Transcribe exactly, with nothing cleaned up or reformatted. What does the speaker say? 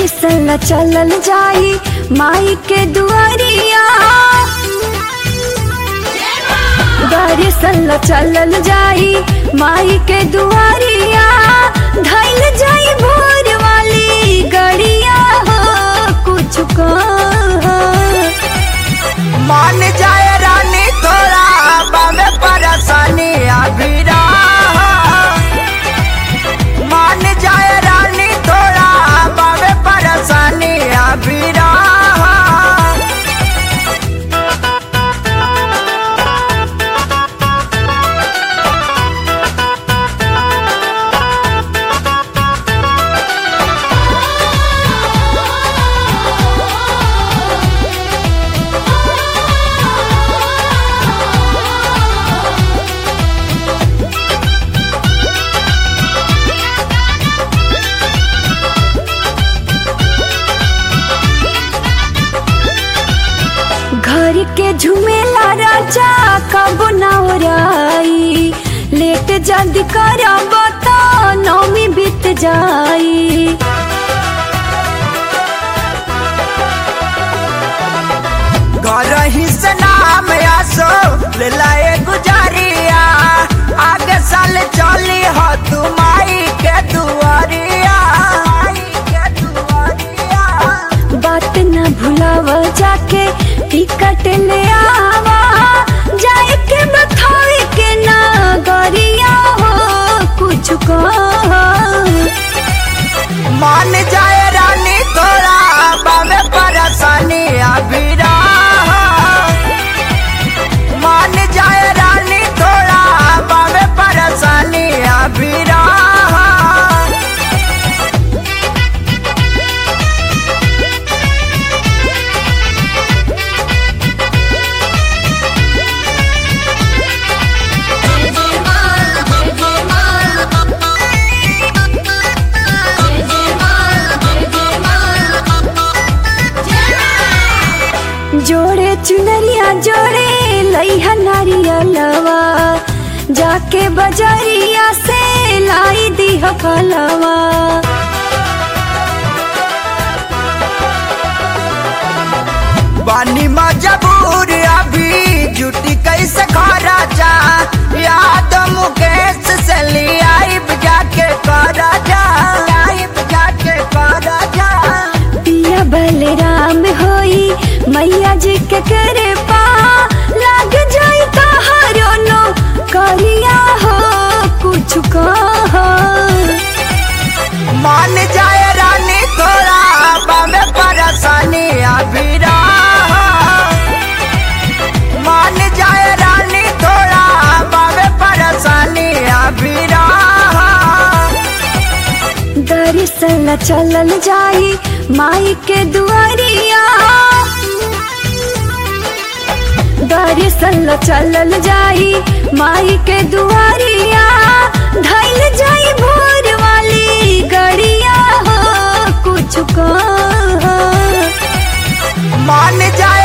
दर्शन चलल जाई माई के दुआरिया, दर्शन चलल जाई माई के दुआरिया, धैल जाई भोर वाली गड़िया हो कुछ कह। मान जाए रानी तोरा बामे परेशानी अभी मान जाए रानी तोरा बामे परेशानी अभी घर के झुमेला राजा कब नवराई, लेट जल्द करब तो नौमी बीत जाई। घर ही से नाम आसो ले लाए गुजारिया, आगे साल चली हो तू माई के दुआरिया, माई के दुआरिया। बात न भुलाव जाके टिकट ले आवा, जाए के बथावे के ना गरिया हो कुछ कह। मान जाए रानी तोरा बामे परेशानी अभी मान जाए रानी तोरा बामे परेशानी अभी जोड़े चुनरिया जोड़े लइहा नारियलवा, जाके बजरिया से लाई दीह फलवा। बानी मजबूर अभी जुटी कैसे खरा जा, याद मुकेश से लियाइब जाके करा जा, लियाइब जाके करा जा। पिया बलराम होई मैया जी के करे पा, लग जाई तहारो नो करिया हो कुछ कह। मान जाए रानी तोरा बामे परेशानी अभी मान जाए रानी तोरा बामे परेशानी अभी दर्शन चलल जाई माई के दुआरिया, दर्शन चलल जाई माई के दुआरिया, धैल जाई भोर वाली गड़िया हो कुछ कह। मान जाए